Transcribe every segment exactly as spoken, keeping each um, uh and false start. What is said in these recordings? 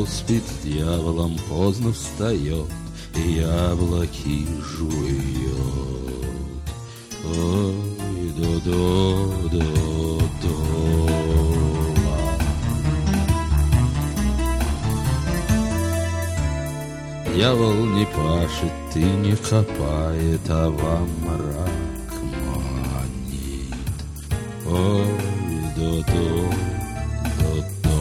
Кто спит с дьяволом, поздно встает и яблоки жует. Ой, до-до-до-до. Дьявол не пашет и не копает, а вам мрак манит. Ой, до-до-до-до.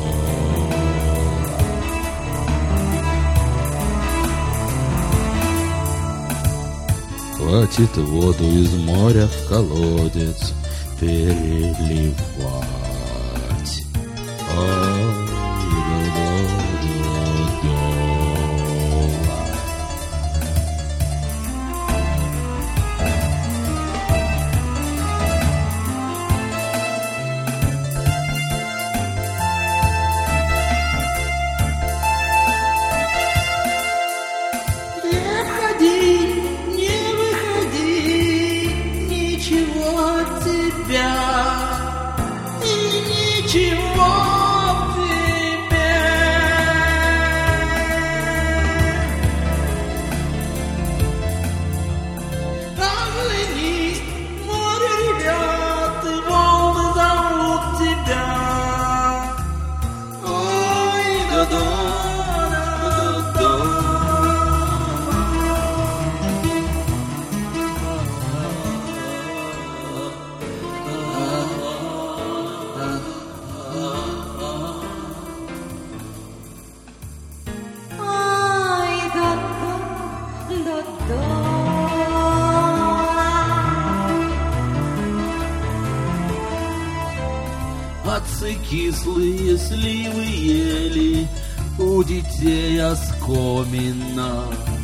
Хватит воду из моря в колодец переливать. Ой, до-до-до-до. Отцы кислые сливы ели, у детей оскомина.